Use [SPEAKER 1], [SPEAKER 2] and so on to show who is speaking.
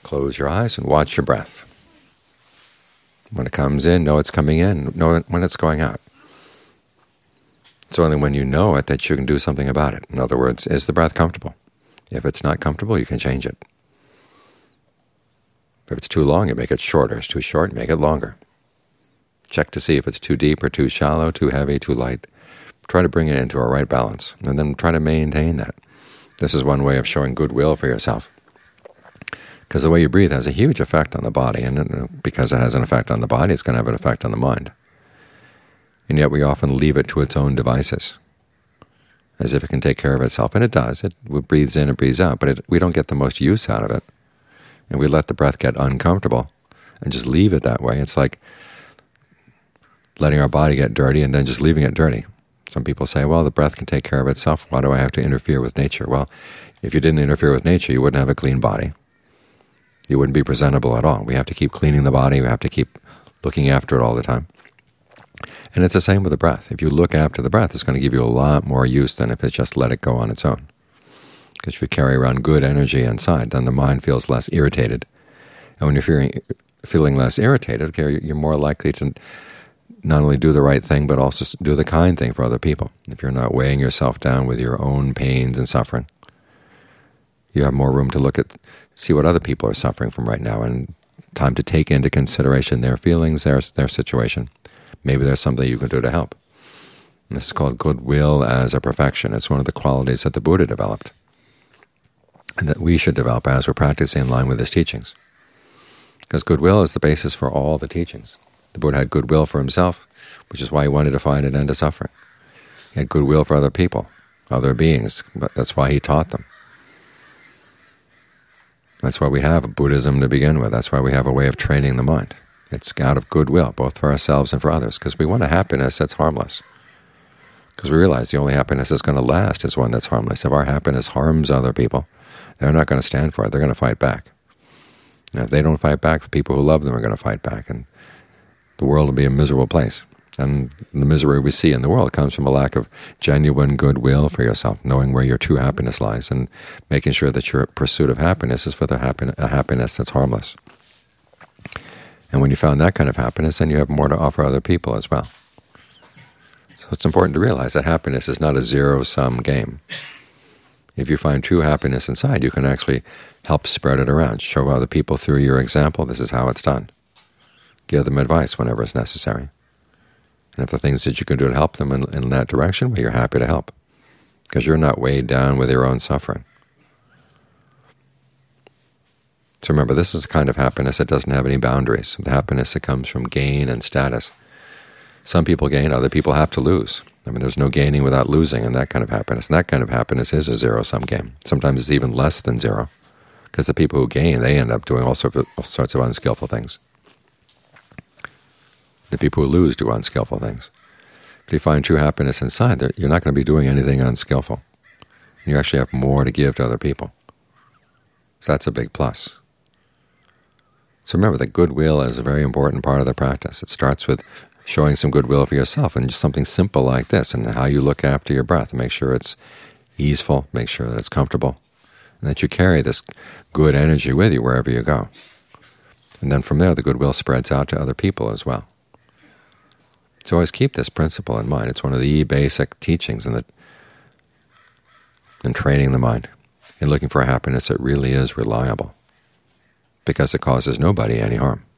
[SPEAKER 1] close your eyes and watch your breath. When it comes in, know it's coming in, know when it's going out. It's only when you know it that you can do something about it. In other words, is the breath comfortable? If it's not comfortable, you can change it. If it's too long, you make it shorter. If it's too short, make it longer. Check to see if it's too deep or too shallow, too heavy, too light. Try to bring it into a right balance, and then try to maintain that. This is one way of showing goodwill for yourself. Because the way you breathe has a huge effect on the body, and because it has an effect on the body, it's going to have an effect on the mind. And yet we often leave it to its own devices, as if it can take care of itself. And it does. It breathes in and breathes out, but we don't get the most use out of it. And we let the breath get uncomfortable and just leave it that way. It's like letting our body get dirty and then just leaving it dirty. Some people say, well, the breath can take care of itself. Why do I have to interfere with nature? Well, if you didn't interfere with nature, you wouldn't have a clean body. You wouldn't be presentable at all. We have to keep cleaning the body. We have to keep looking after it all the time. And it's the same with the breath. If you look after the breath, it's going to give you a lot more use than if it's just let it go on its own. Because if you carry around good energy inside, then the mind feels less irritated. And when you're feeling less irritated, you're more likely to not only do the right thing, but also do the kind thing for other people. If you're not weighing yourself down with your own pains and suffering, you have more room to see what other people are suffering from right now, and time to take into consideration their feelings, their situation. Maybe there's something you can do to help. And this is called goodwill as a perfection. It's one of the qualities that the Buddha developed, and that we should develop as we're practicing in line with his teachings. Because goodwill is the basis for all the teachings. The Buddha had goodwill for himself, which is why he wanted to find an end to suffering. He had goodwill for other people, other beings, but that's why he taught them. That's why we have Buddhism to begin with. That's why we have a way of training the mind. It's out of goodwill, both for ourselves and for others, because we want a happiness that's harmless. Because we realize the only happiness that's going to last is one that's harmless. If our happiness harms other people, they're not going to stand for it. They're going to fight back. And if they don't fight back, the people who love them are going to fight back, and the world will be a miserable place. And the misery we see in the world comes from a lack of genuine goodwill for yourself, knowing where your true happiness lies, and making sure that your pursuit of happiness is for a happiness that's harmless. And when you found that kind of happiness, then you have more to offer other people as well. So it's important to realize that happiness is not a zero-sum game. If you find true happiness inside, you can actually help spread it around, show other people through your example, this is how it's done. Give them advice whenever it's necessary. And if the things that you can do to help them in that direction, well, you're happy to help, because you're not weighed down with your own suffering. So remember, this is the kind of happiness that doesn't have any boundaries, the happiness that comes from gain and status. Some people gain, other people have to lose. I mean, there's no gaining without losing in that kind of happiness. And that kind of happiness is a zero-sum game. Sometimes it's even less than zero, because the people who gain, they end up doing all sorts of unskillful things. The people who lose do unskillful things. But if you find true happiness inside, you're not going to be doing anything unskillful. And you actually have more to give to other people. So that's a big plus. So remember that goodwill is a very important part of the practice. It starts with showing some goodwill for yourself, and just something simple like this, and how you look after your breath. Make sure it's easeful, make sure that it's comfortable, and that you carry this good energy with you wherever you go. And then from there, the goodwill spreads out to other people as well. So always keep this principle in mind. It's one of the basic teachings in training the mind, in looking for a happiness that really is reliable, because it causes nobody any harm.